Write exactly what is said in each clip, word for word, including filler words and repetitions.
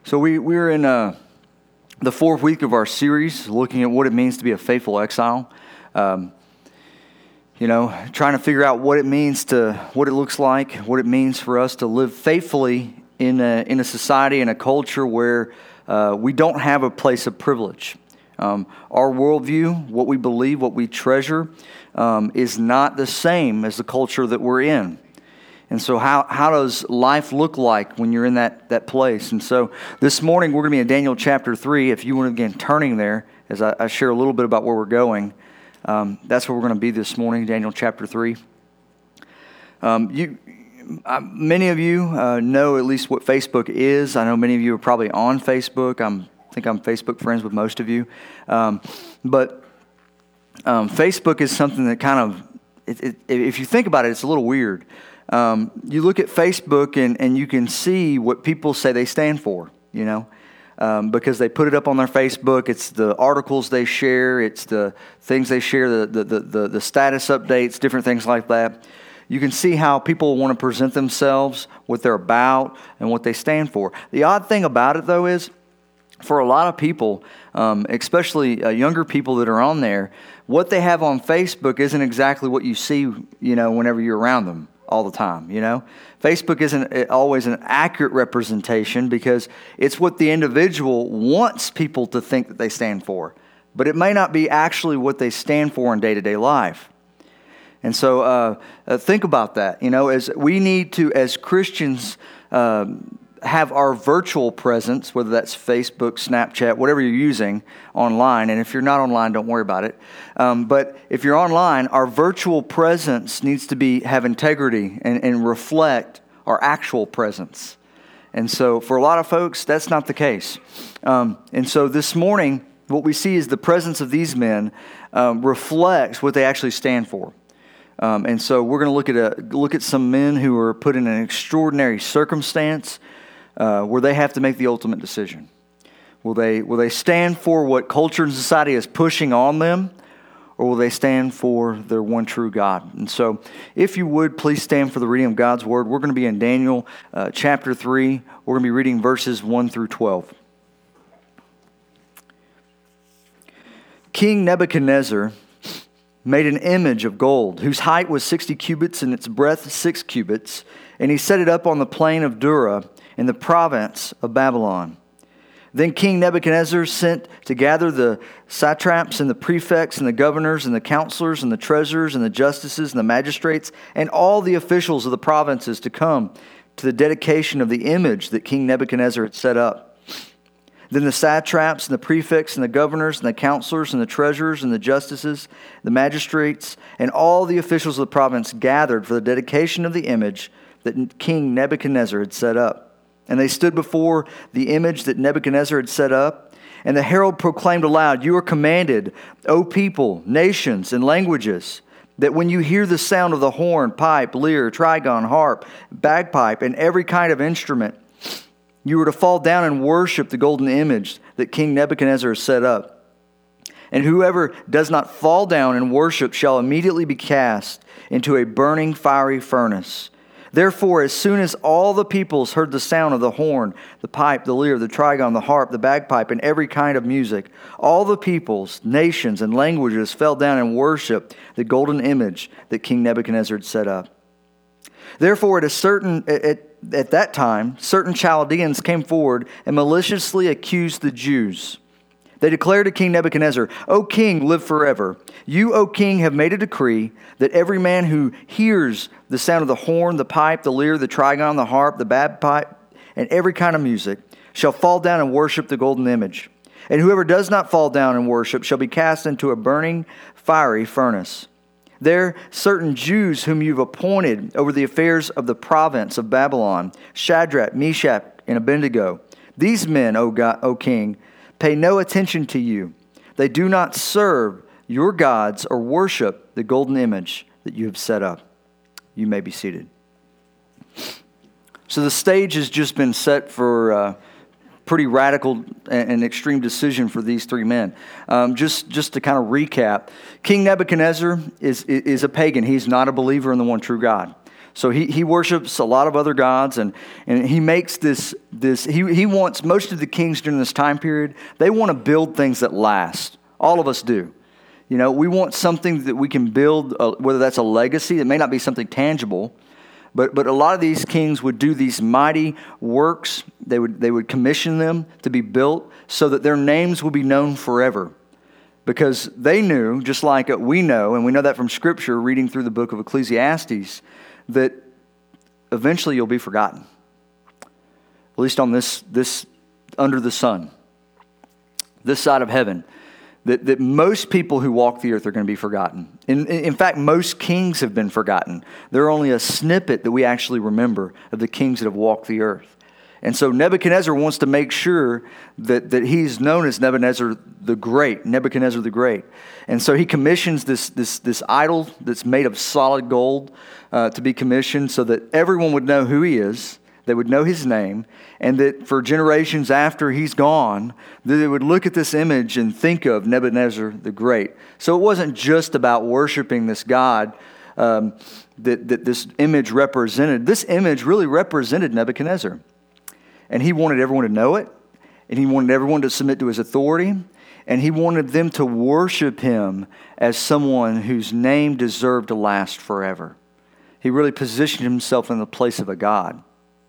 So we, we're in uh, the fourth week of our series, looking at what it means to be a faithful exile. Um, you know, trying to figure out what it means to, what it looks like, what it means for us to live faithfully in a, in a society, in a culture where uh, we don't have a place of privilege. Um, our worldview, what we believe, what we treasure, um, is not the same as the culture that we're in. And so how, how does life look like when you're in that, that place? And so this morning we're going to be in Daniel chapter three. If you want to begin turning there, as I, I share a little bit about where we're going, um, that's where we're going to be this morning, Daniel chapter three. Um, you, uh, many of you uh, know at least what Facebook is. I know many of you are probably on Facebook. I'm, I think I'm Facebook friends with most of you. Um, but um, Facebook is something that kind of, it, it, if you think about it, it's a little weird. Um, you look at Facebook and, and you can see what people say they stand for, you know, um, because they put it up on their Facebook. It's the articles they share. It's the things they share, the, the, the, the, the status updates, different things like that. You can see how people want to present themselves, what they're about, and what they stand for. The odd thing about it, though, is for a lot of people, um, especially uh, younger people that are on there, what they have on Facebook isn't exactly what you see, you know, whenever you're around them all the time, you know. Facebook isn't always an accurate representation because it's what the individual wants people to think that they stand for, but it may not be actually what they stand for in day-to-day life. And so uh, uh, think about that, you know, as we need to, as Christians, uh, have our virtual presence, whether that's Facebook, Snapchat, whatever you're using online. And if you're not online, don't worry about it. Um, but if you're online, our virtual presence needs to be have integrity and, and reflect our actual presence. And so for a lot of folks, that's not the case. Um, and so this morning, what we see is the presence of these men um, reflects what they actually stand for. Um, and so we're going to look at a look at some men who are put in an extraordinary circumstance Uh, where they have to make the ultimate decision. Will they will they stand for what culture and society is pushing on them, or will they stand for their one true God? And so, if you would, please stand for the reading of God's Word. We're going to be in Daniel uh, chapter three. We're going to be reading verses one through twelve. King Nebuchadnezzar made an image of gold, whose height was sixty cubits and its breadth six cubits, and he set it up on the plain of Dura, in the province of Babylon. Then King Nebuchadnezzar sent to gather the satraps and the prefects and the governors and the counselors and the treasurers and the justices and the magistrates and all the officials of the provinces to come to the dedication of the image that King Nebuchadnezzar had set up. Then the satraps and the prefects and the governors and the counselors and the treasurers and the justices, the magistrates, and all the officials of the province gathered for the dedication of the image that King Nebuchadnezzar had set up. And they stood before the image that Nebuchadnezzar had set up. And the herald proclaimed aloud, "You are commanded, O people, nations, and languages, that when you hear the sound of the horn, pipe, lyre, trigon, harp, bagpipe, and every kind of instrument, you are to fall down and worship the golden image that King Nebuchadnezzar has set up. And whoever does not fall down and worship shall immediately be cast into a burning fiery furnace. Therefore, as soon as all the peoples heard the sound of the horn, the pipe, the lyre, the trigon, the harp, the bagpipe, and every kind of music, all the peoples, nations, and languages fell down and worshiped the golden image that King Nebuchadnezzar had set up. Therefore, at a certain at, at that time, certain Chaldeans came forward and maliciously accused the Jews. They declared to King Nebuchadnezzar, "O king, live forever. You, O king, have made a decree that every man who hears the sound of the horn, the pipe, the lyre, the trigon, the harp, the bagpipe, and every kind of music shall fall down and worship the golden image. And whoever does not fall down and worship shall be cast into a burning, fiery furnace. There, certain Jews whom you've appointed over the affairs of the province of Babylon, Shadrach, Meshach, and Abednego, these men, O God, O king, pay no attention to you. They do not serve your gods or worship the golden image that you have set up." You may be seated. So the stage has just been set for a pretty radical and extreme decision for these three men. Um, just, just to kind of recap, King Nebuchadnezzar is, is a pagan. He's not a believer in the one true God. So he, he worships a lot of other gods, and, and he makes this, this he, he wants, most of the kings during this time period, they want to build things that last. All of us do. You know, we want something that we can build, uh, whether that's a legacy. It may not be something tangible, but but a lot of these kings would do these mighty works. They would they would commission them to be built so that their names would be known forever. Because they knew, just like we know, and we know that from Scripture, reading through the book of Ecclesiastes, that eventually you'll be forgotten. At least on this, this under the sun, this side of heaven, that, that most people who walk the earth are going to be forgotten. In, in fact, most kings have been forgotten. They're only a snippet that we actually remember of the kings that have walked the earth. And so Nebuchadnezzar wants to make sure that, that he's known as Nebuchadnezzar the Great, Nebuchadnezzar the Great. And so he commissions this, this, this idol that's made of solid gold uh, to be commissioned so that everyone would know who he is, they would know his name, and that for generations after he's gone, that they would look at this image and think of Nebuchadnezzar the Great. So it wasn't just about worshiping this God um, that, that this image represented. This image really represented Nebuchadnezzar. And he wanted everyone to know it, and he wanted everyone to submit to his authority, and he wanted them to worship him as someone whose name deserved to last forever. He really positioned himself in the place of a god.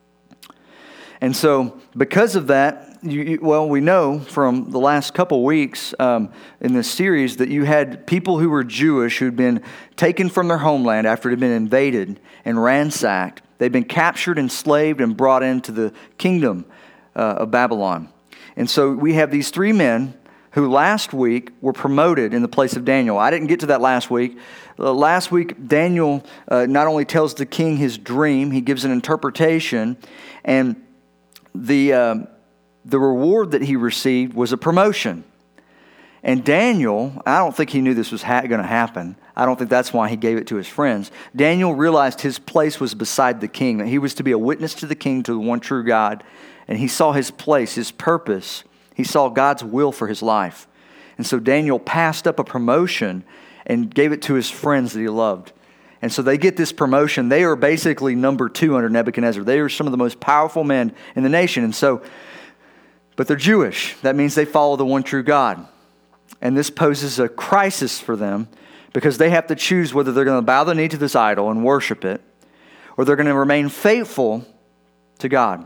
And so, because of that, you, you, well, we know from the last couple weeks um, in this series that you had people who were Jewish who'd been taken from their homeland after it had been invaded and ransacked. They'd been captured, enslaved, and brought into the kingdom uh, of Babylon. And so we have these three men who last week were promoted in the place of Daniel. I didn't get to that last week. Uh, last week, Daniel uh, not only tells the king his dream, he gives an interpretation, and the uh, the reward that he received was a promotion. And Daniel, I don't think he knew this was ha- going to happen. I don't think that's why he gave it to his friends. Daniel realized his place was beside the king, that he was to be a witness to the king, to the one true God. And he saw his place, his purpose. He saw God's will for his life. And so Daniel passed up a promotion and gave it to his friends that he loved. And so they get this promotion. They are basically number two under Nebuchadnezzar. They are some of the most powerful men in the nation. And so, but they're Jewish. That means they follow the one true God. And this poses a crisis for them because they have to choose whether they're going to bow the knee to this idol and worship it, or they're going to remain faithful to God.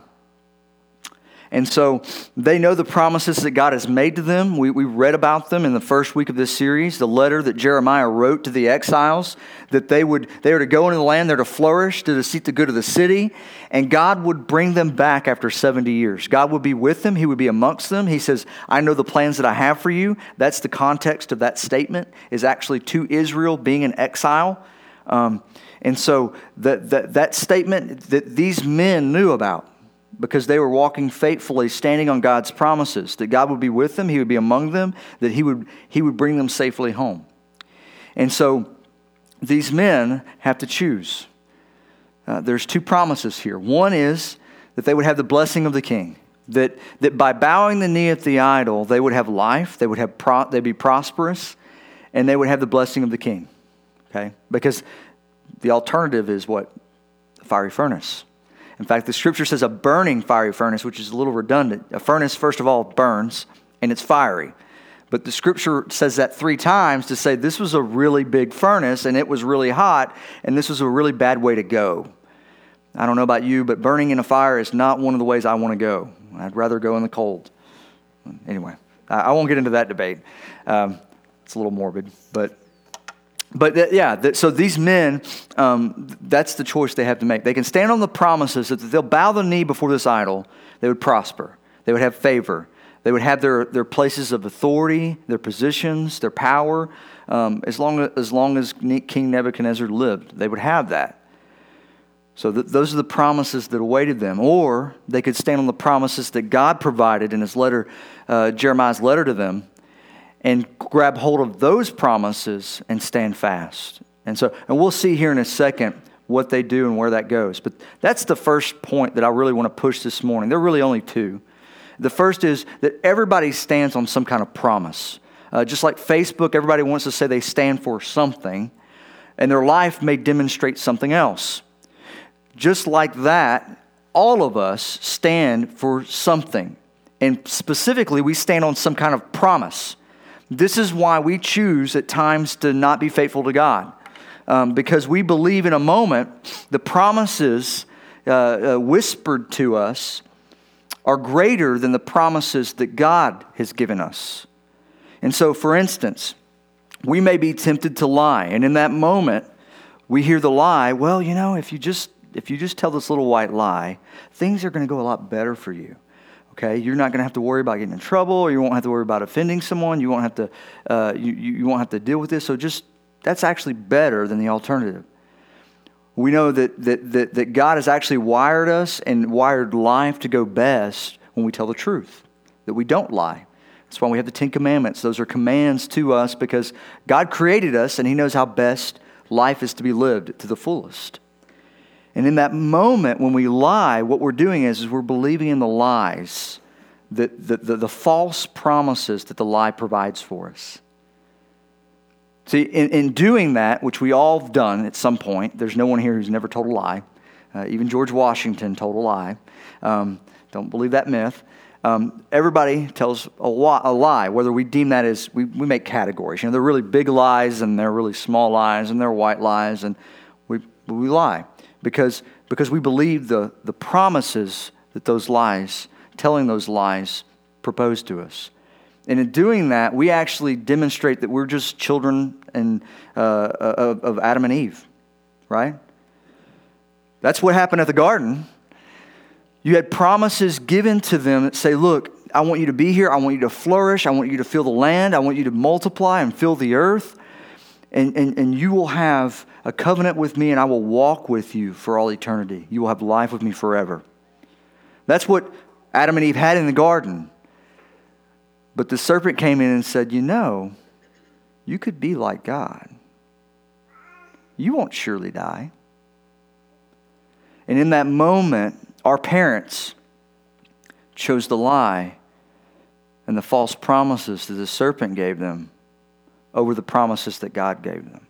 And so they know the promises that God has made to them. We, we read about them in the first week of this series, the letter that Jeremiah wrote to the exiles, that they would they were to go into the land, they're to flourish, to seek the good of the city, and God would bring them back after seventy years. God would be with them. He would be amongst them. He says, I know the plans that I have for you. That's the context of that statement, is actually to Israel being in exile. Um, and so that, that, that statement that these men knew about, because they were walking faithfully, standing on God's promises, that God would be with them, He would be among them, that He would He would bring them safely home. And so these men have to choose. Uh, there's two promises here. One is that they would have the blessing of the king, that that by bowing the knee at the idol, they would have life, they would have pro- they'd be prosperous, and they would have the blessing of the king. Okay, because the alternative is what? The fiery furnace. In fact, the scripture says a burning fiery furnace, which is a little redundant. A furnace, first of all, burns, and it's fiery. But the scripture says that three times to say this was a really big furnace, and it was really hot, and this was a really bad way to go. I don't know about you, but burning in a fire is not one of the ways I want to go. I'd rather go in the cold. Anyway, I won't get into that debate. Um, it's a little morbid, but... But th- yeah, th- so these men, um, that's the choice they have to make. They can stand on the promises that they'll bow the knee before this idol. They would prosper. They would have favor. They would have their, their places of authority, their positions, their power. Um, as long as, as long as King Nebuchadnezzar lived, they would have that. So th- those are the promises that awaited them. Or they could stand on the promises that God provided in his letter, uh, Jeremiah's letter to them, and grab hold of those promises and stand fast. And so, and we'll see here in a second what they do and where that goes. But that's the first point that I really want to push this morning. There are really only two. The first is that everybody stands on some kind of promise. Uh, just like Facebook, everybody wants to say they stand for something, and their life may demonstrate something else. just like that, all of us stand for something. And specifically, we stand on some kind of promise. This is why we choose at times to not be faithful to God. Um, because we believe in a moment the promises uh, uh, whispered to us are greater than the promises that God has given us. And so, for instance, we may be tempted to lie. And in that moment, we hear the lie, well, you know, if you just if you just tell this little white lie, things are going to go a lot better for you. Okay, you're not going to have to worry about getting in trouble, or you won't have to worry about offending someone. You won't have to uh, you, you won't have to deal with this. So just that's actually better than the alternative. We know that that that, that God has actually wired us and wired life to go best when we tell the truth, that we don't lie. That's why we have the Ten Commandments. Those are commands to us because God created us and He knows how best life is to be lived to the fullest. And in that moment when we lie, what we're doing is, is we're believing in the lies, that the, the, the false promises that the lie provides for us. See, in, in doing that, which we all have done at some point, there's no one here who's never told a lie. Uh, even George Washington told a lie. Um, don't believe that myth. Um, everybody tells a, wa- a lie, whether we deem that as, we, we make categories. You know, they're really big lies and they're really small lies and they're white lies, and we we lie. Because, because we believe the, the promises that those lies, telling those lies, propose to us. And in doing that, we actually demonstrate that we're just children and, uh, of, of Adam and Eve, right? That's what happened at the garden. You had promises given to them that say, look, I want you to be here. I want you to flourish. I want you to fill the land. I want you to multiply and fill the earth. And, and, and you will have a covenant with me, and I will walk with you for all eternity. You will have life with me forever. That's what Adam and Eve had in the garden. But the serpent came in and said, you know, you could be like God. You won't surely die. And in that moment, our parents chose the lie and the false promises that the serpent gave them over the promises that God gave them.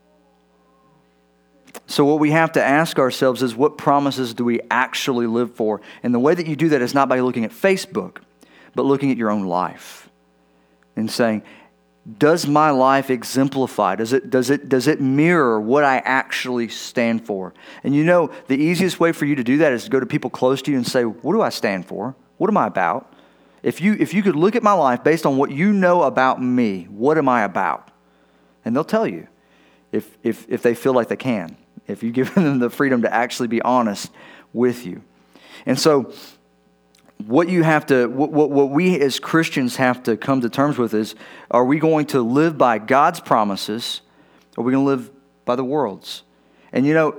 So what we have to ask ourselves is, what promises do we actually live for? And the way that you do that is not by looking at Facebook, but looking at your own life and saying, does my life exemplify? Does it, does it, does it mirror what I actually stand for? And you know, the easiest way for you to do that is to go to people close to you and say, what do I stand for? What am I about? If you, if you could look at my life based on what you know about me, what am I about? And they'll tell you if, if, if they feel like they can, if you give them the freedom to actually be honest with you. And so what you have to, what, what, what we as Christians have to come to terms with is, are we going to live by God's promises, or are we going to live by the world's? And you know,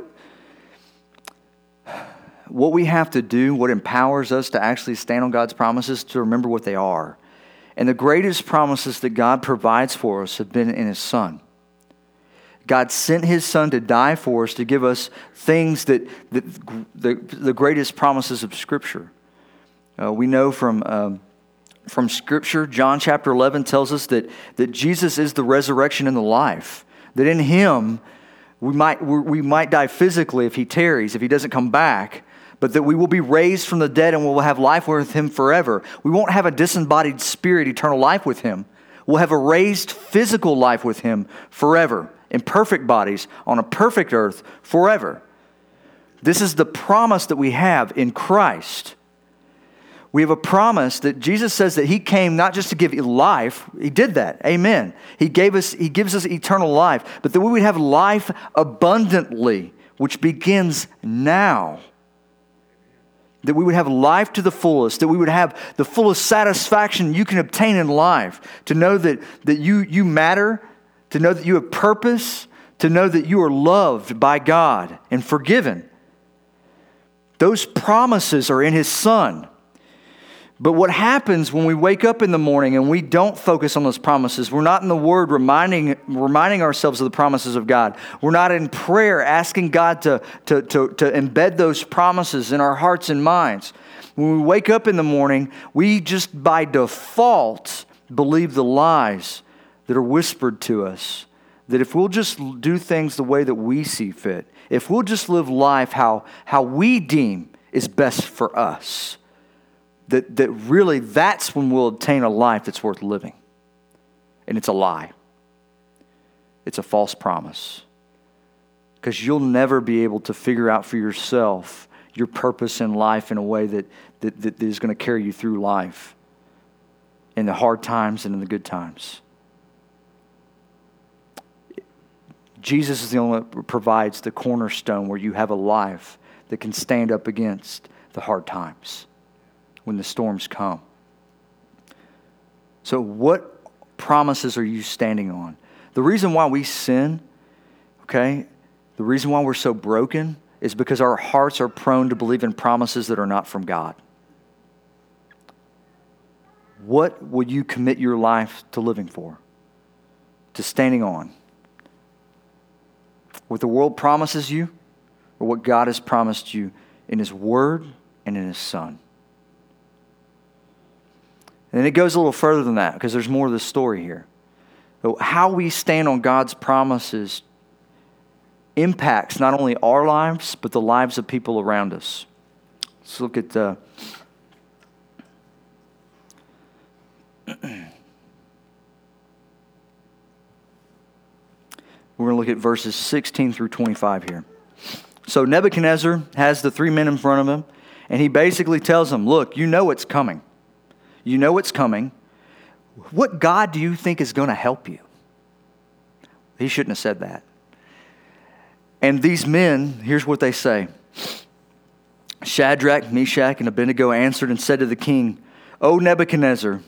what we have to do, what empowers us to actually stand on God's promises, to remember what they are. And the greatest promises that God provides for us have been in His Son. God sent His Son to die for us, to give us things that, that the, the greatest promises of Scripture. Uh, we know from um, from Scripture, John chapter eleven tells us that, that Jesus is the resurrection and the life. That in Him, we might we might die physically if He tarries, if He doesn't come back, but that we will be raised from the dead and we'll have life with Him forever. We won't have a disembodied spirit, eternal life with Him. We'll have a raised physical life with Him forever, in perfect bodies, on a perfect earth, forever. This is the promise that we have in Christ. We have a promise that Jesus says that He came not just to give life. He did that. Amen. He gave us, He gives us eternal life, but that we would have life abundantly, which begins now. That we would have life to the fullest, that we would have the fullest satisfaction you can obtain in life, to know that, that you, you matter, to know that you have purpose, to know that you are loved by God and forgiven. Those promises are in His Son. But what happens when we wake up in the morning and we don't focus on those promises? We're not in the Word reminding reminding ourselves of the promises of God. We're not in prayer asking God to, to, to, to embed those promises in our hearts and minds. When we wake up in the morning, we just by default believe the lies that are whispered to us that if we'll just do things the way that we see fit, if we'll just live life how, how we deem is best for us, that, that really that's when we'll obtain a life that's worth living. And it's a lie. It's a false promise. Because you'll never be able to figure out for yourself your purpose in life in a way that, that, that is going to carry you through life in the hard times and in the good times. Jesus is the only one that provides the cornerstone where you have a life that can stand up against the hard times when the storms come. So what promises are you standing on? The reason why we sin, okay, the reason why we're so broken is because our hearts are prone to believe in promises that are not from God. What would you commit your life to living for? To standing on? What the world promises you, or what God has promised you in His Word and in His Son? And it goes a little further than that, because there's more of the story here. So how we stand on God's promises impacts not only our lives, but the lives of people around us. Let's look at... Uh, We're going to look at verses sixteen through twenty-five here. So Nebuchadnezzar has the three men in front of him, and he basically tells them, look, you know what's coming. You know what's coming. What God do you think is going to help you? He shouldn't have said that. And these men, here's what they say. Shadrach, Meshach, and Abednego answered and said to the king, O Nebuchadnezzar,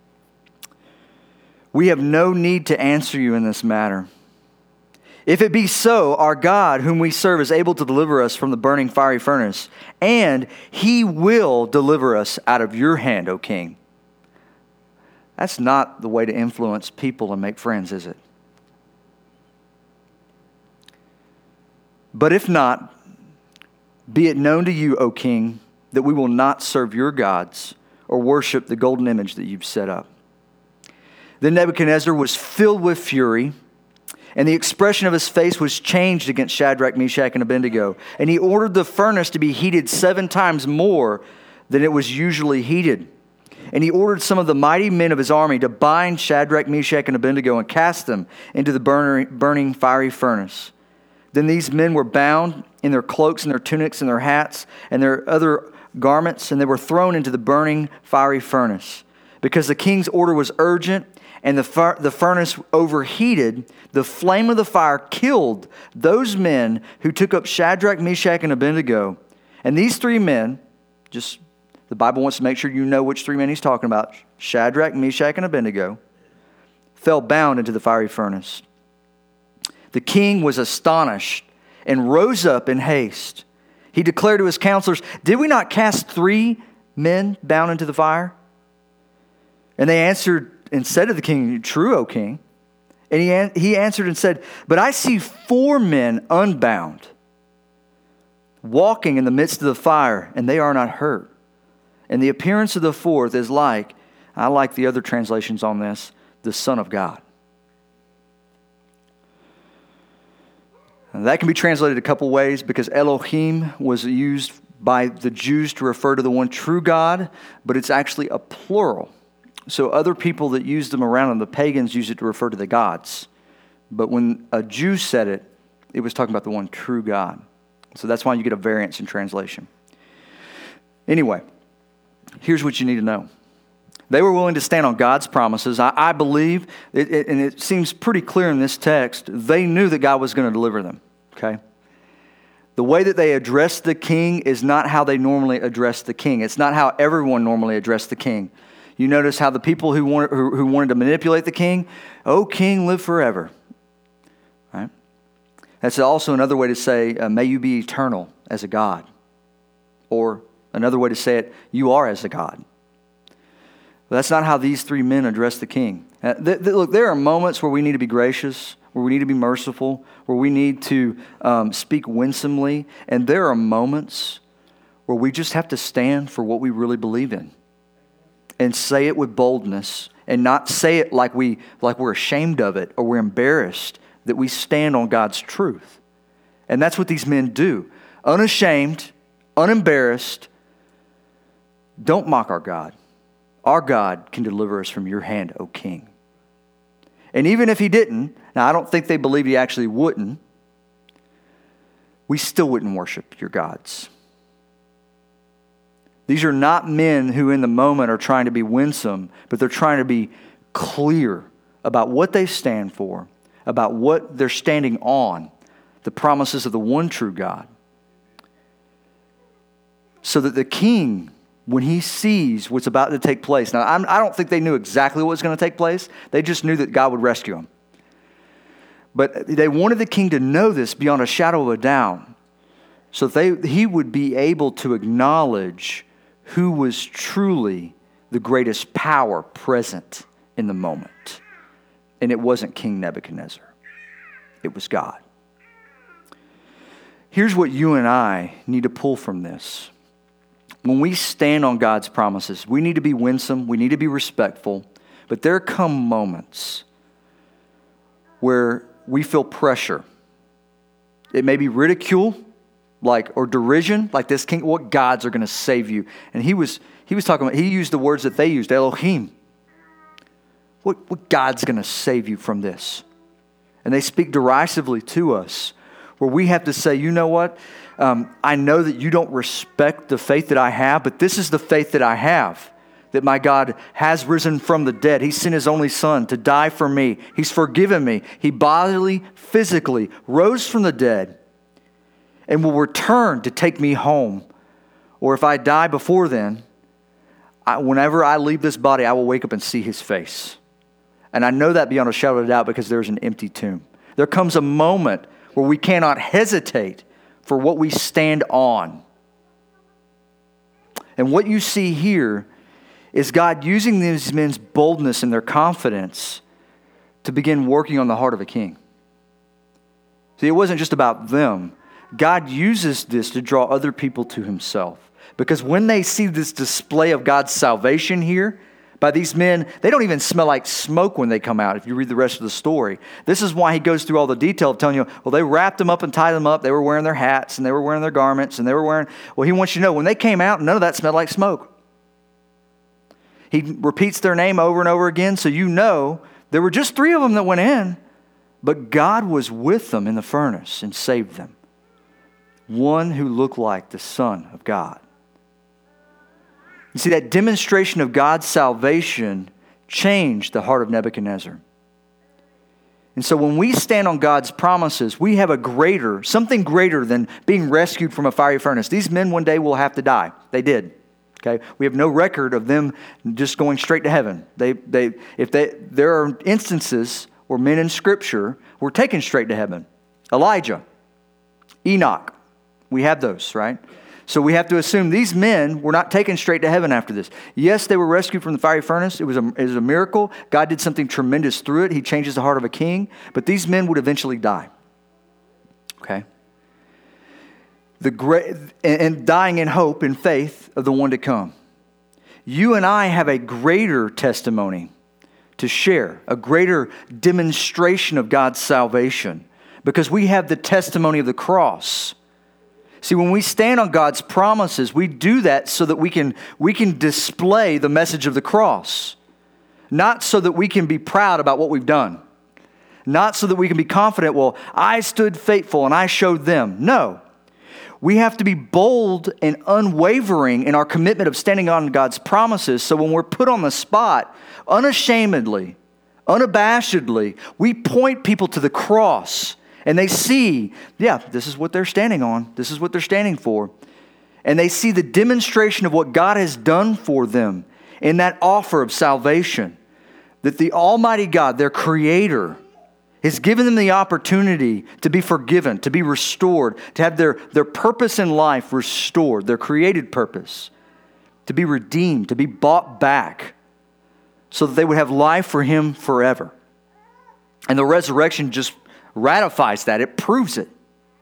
we have no need to answer you in this matter. If it be so, our God, whom we serve, is able to deliver us from the burning fiery furnace, and He will deliver us out of your hand, O king. That's not the way to influence people and make friends, is it? But if not, be it known to you, O king, that we will not serve your gods or worship the golden image that you've set up. Then Nebuchadnezzar was filled with fury, and the expression of his face was changed against Shadrach, Meshach, and Abednego. And he ordered the furnace to be heated seven times more than it was usually heated. And he ordered some of the mighty men of his army to bind Shadrach, Meshach, and Abednego and cast them into the burning fiery furnace. Then these men were bound in their cloaks and their tunics and their hats and their other garments, and they were thrown into the burning fiery furnace. Because the king's order was urgent, and the fur- the furnace overheated, the flame of the fire killed those men who took up Shadrach, Meshach, and Abednego. And these three men, just the Bible wants to make sure you know which three men he's talking about, Shadrach, Meshach, and Abednego, fell bound into the fiery furnace. The king was astonished and rose up in haste. He declared to his counselors, did we not cast three men bound into the fire? And they answered and said to the king, true, O king. And he, he answered and said, but I see four men unbound, walking in the midst of the fire, and they are not hurt. And the appearance of the fourth is like, I like the other translations on this, the Son of God. And that can be translated a couple ways, because Elohim was used by the Jews to refer to the one true God, but it's actually a plural. So other people that used them around them, the pagans, used it to refer to the gods. But when a Jew said it, it was talking about the one true God. So that's why you get a variance in translation. Anyway, here's what you need to know. They were willing to stand on God's promises. I, I believe, it, it, and it seems pretty clear in this text, they knew that God was going to deliver them. Okay? The way that they addressed the king is not how they normally address the king. It's not how everyone normally addressed the king. You notice how the people who wanted, who, who wanted to manipulate the king, "O king, live forever." Right? That's also another way to say, uh, may you be eternal as a God. Or another way to say it, you are as a God. But that's not how these three men address the king. Uh, th- th- look, there are moments where we need to be gracious, where we need to be merciful, where we need to um, speak winsomely. And there are moments where we just have to stand for what we really believe in. And say it with boldness, and not say it like we like we're ashamed of it or we're embarrassed that we stand on God's truth. And that's what these men do. Unashamed, unembarrassed. Don't mock our God. Our God can deliver us from your hand, O king. And even if he didn't, now I don't think they believed he actually wouldn't, we still wouldn't worship your gods. These are not men who in the moment are trying to be winsome, but they're trying to be clear about what they stand for, about what they're standing on, the promises of the one true God. So that the king, when he sees what's about to take place, now I'm, I don't think they knew exactly what was going to take place. They just knew that God would rescue them. But they wanted the king to know this beyond a shadow of a doubt, so that they, he would be able to acknowledge who was truly the greatest power present in the moment. And it wasn't King Nebuchadnezzar. It was God. Here's what you and I need to pull from this. When we stand on God's promises, we need to be winsome, we need to be respectful, but there come moments where we feel pressure. It may be ridicule, like, or derision, like this king, what gods are going to save you? And he was he was talking about, he used the words that they used, Elohim. What, what God's going to save you from this? And they speak derisively to us, where we have to say, you know what? Um, I know that you don't respect the faith that I have, but this is the faith that I have, that my God has risen from the dead. He sent his only son to die for me. He's forgiven me. He bodily, physically rose from the dead and will return to take me home. Or if I die before then, I, whenever I leave this body, I will wake up and see his face. And I know that beyond a shadow of a doubt because there's an empty tomb. There comes a moment where we cannot hesitate for what we stand on. And what you see here is God using these men's boldness and their confidence to begin working on the heart of a king. See, it wasn't just about them. God uses this to draw other people to himself. Because when they see this display of God's salvation here, by these men, they don't even smell like smoke when they come out, if you read the rest of the story. This is why he goes through all the detail of telling you, well, they wrapped them up and tied them up. They were wearing their hats, and they were wearing their garments, and they were wearing... Well, he wants you to know, when they came out, none of that smelled like smoke. He repeats their name over and over again, so you know there were just three of them that went in, but God was with them in the furnace and saved them. One who looked like the Son of God. You see, that demonstration of God's salvation changed the heart of Nebuchadnezzar. And so when we stand on God's promises, we have a greater, something greater than being rescued from a fiery furnace. These men one day will have to die. They did. Okay? We have no record of them just going straight to heaven. They, they, if they, there are instances where men in Scripture were taken straight to heaven. Elijah, Enoch, we have those, right? So we have to assume these men were not taken straight to heaven after this. Yes, they were rescued from the fiery furnace. It was a, it was a miracle. God did something tremendous through it. He changes the heart of a king. But these men would eventually die. Okay? The great, and dying in hope and faith of the one to come. You and I have a greater testimony to share, a greater demonstration of God's salvation, because we have the testimony of the cross. See, when we stand on God's promises, we do that so that we can, we can display the message of the cross. Not so that we can be proud about what we've done. Not so that we can be confident, well, I stood faithful and I showed them. No. We have to be bold and unwavering in our commitment of standing on God's promises, so when we're put on the spot, unashamedly, unabashedly, we point people to the cross. And they see, yeah, this is what they're standing on. This is what they're standing for. And they see the demonstration of what God has done for them in that offer of salvation. That the Almighty God, their Creator, has given them the opportunity to be forgiven, to be restored, to have their, their purpose in life restored, their created purpose, to be redeemed, to be bought back, so that they would have life for Him forever. And the resurrection just ratifies that. It proves it.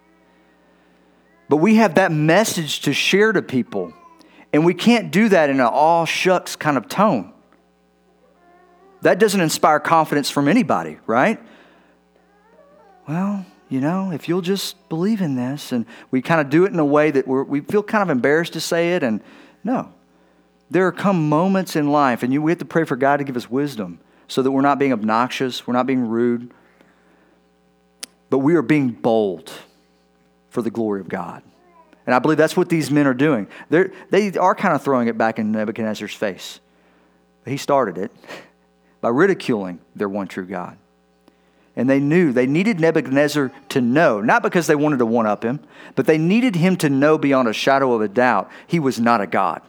But we have that message to share to people. And we can't do that in an all shucks kind of tone. That doesn't inspire confidence from anybody, right? well, you know, if you'll just believe in this. And we kind of do it in a way that we're, we feel kind of embarrassed to say it. And no, there come moments in life, and you, we have to pray for God to give us wisdom so that we're not being obnoxious, we're not being rude, but we are being bold for the glory of God. And I believe that's what these men are doing. They're, they are kind of throwing it back in Nebuchadnezzar's face. But he started it by ridiculing their one true God. And they knew, they needed Nebuchadnezzar to know, not because they wanted to one-up him, but they needed him to know beyond a shadow of a doubt he was not a God.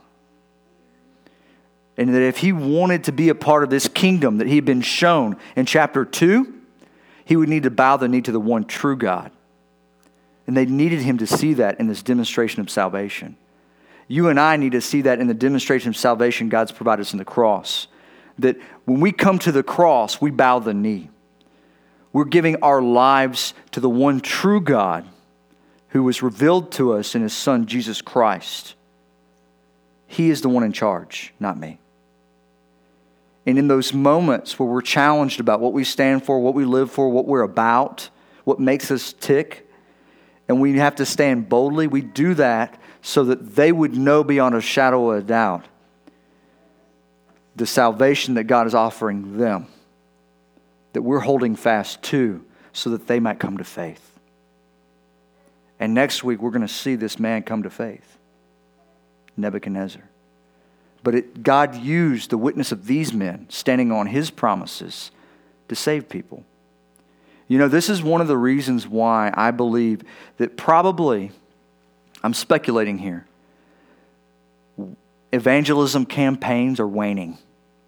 And that if he wanted to be a part of this kingdom that he had been shown in chapter two, he would need to bow the knee to the one true God. And they needed him to see that in this demonstration of salvation. You and I need to see that in the demonstration of salvation God's provided us in the cross. That when we come to the cross, we bow the knee. We're giving our lives to the one true God who was revealed to us in his Son, Jesus Christ. He is the one in charge, not me. And in those moments where we're challenged about what we stand for, what we live for, what we're about, what makes us tick, and we have to stand boldly, we do that so that they would know beyond a shadow of a doubt the salvation that God is offering them, that we're holding fast to so that they might come to faith. And next week, we're going to see this man come to faith, Nebuchadnezzar. But it, God used the witness of these men standing on his promises to save people. You know, this is one of the reasons why I believe that probably, I'm speculating here, evangelism campaigns are waning.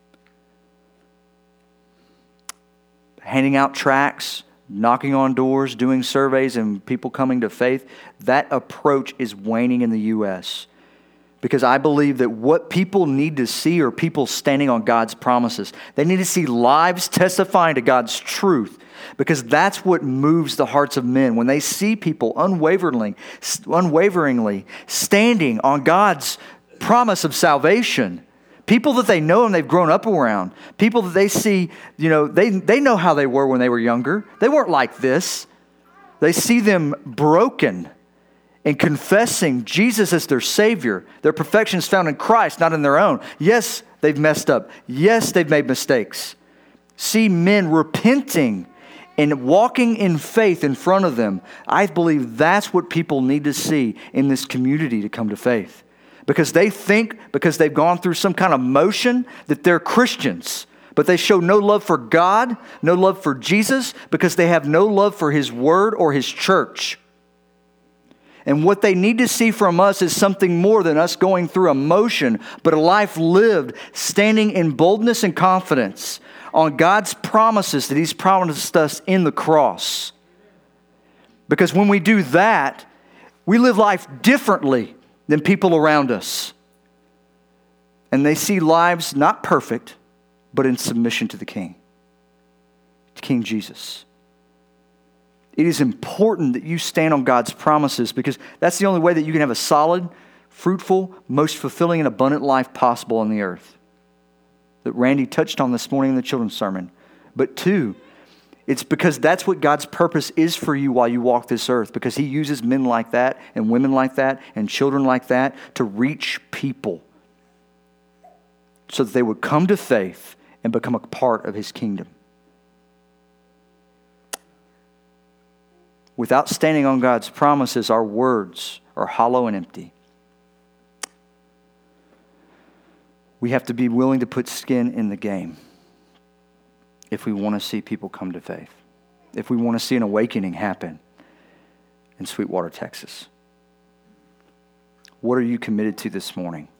Handing out tracts, knocking on doors, doing surveys, and people coming to faith, that approach is waning in the U S Because I believe that what people need to see are people standing on God's promises. They need to see lives testifying to God's truth, because that's what moves the hearts of men. When they see people unwaveringly, unwaveringly standing on God's promise of salvation, people that they know and they've grown up around, people that they see, you know, they, they know how they were when they were younger. They weren't like this. They see them broken and confessing Jesus as their Savior. Their perfection is found in Christ, not in their own. Yes, they've messed up. Yes, they've made mistakes. See men repenting and walking in faith in front of them. I believe that's what people need to see in this community to come to faith. Because they think, because they've gone through some kind of motion, that they're Christians. But they show no love for God, no love for Jesus, because they have no love for His Word or His church. And what they need to see from us is something more than us going through a motion, but a life lived, standing in boldness and confidence on God's promises that He's promised us in the cross. Because when we do that, we live life differently than people around us. And they see lives not perfect, but in submission to the King, to King Jesus. It is important that you stand on God's promises, because that's the only way that you can have a solid, fruitful, most fulfilling and abundant life possible on the earth. That Randy touched on this morning in the children's sermon. But two, it's because that's what God's purpose is for you while you walk this earth, because He uses men like that and women like that and children like that to reach people so that they would come to faith and become a part of His kingdom. Without standing on God's promises, our words are hollow and empty. We have to be willing to put skin in the game if we want to see people come to faith, if we want to see an awakening happen in Sweetwater, Texas. What are you committed to this morning?